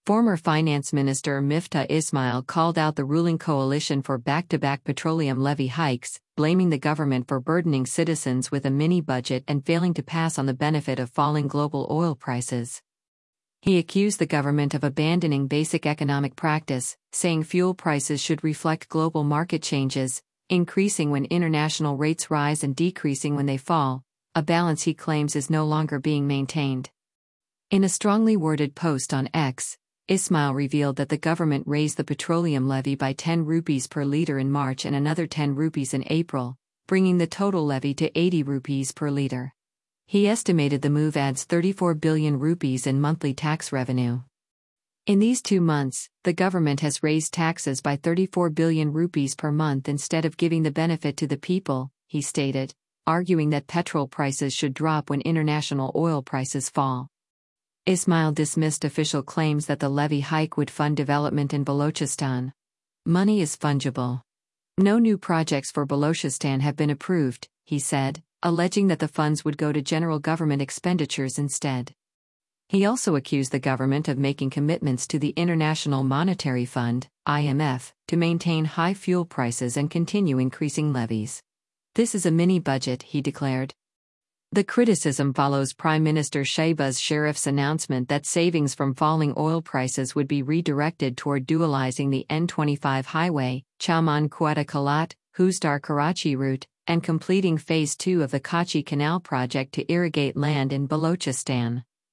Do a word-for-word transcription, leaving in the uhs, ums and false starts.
Former Finance Minister Miftah Ismail called out the ruling coalition for back-to-back petroleum levy hikes, blaming the government for burdening citizens with a mini-budget and failing to pass on the benefit of falling global oil prices. He accused the government of abandoning basic economic practice, saying fuel prices should reflect global market changes, increasing when international rates rise and decreasing when they fall, a balance he claims is no longer being maintained. In a strongly worded post on X, Ismail revealed that the government raised the petroleum levy by ten rupees per litre in March and another ten rupees in April, bringing the total levy to eighty rupees per litre. He estimated the move adds thirty-four billion rupees in monthly tax revenue. In these two months, the government has raised taxes by thirty-four billion rupees per month instead of giving the benefit to the people, he stated, arguing that petrol prices should drop when international oil prices fall. Ismail dismissed official claims that the levy hike would fund development in Balochistan. Money is fungible. No new projects for Balochistan have been approved, he said, alleging that the funds would go to general government expenditures instead. He also accused the government of making commitments to the International Monetary Fund, I M F, to maintain high fuel prices and continue increasing levies. This is a mini-budget, he declared. The criticism follows Prime Minister Shehbaz Sharif's announcement that savings from falling oil prices would be redirected toward dualizing the N twenty-five highway, Chowman-Quetta Kalat, Huzdar-Karachi route, and completing Phase two of the Kachi Canal project to irrigate land in Balochistan.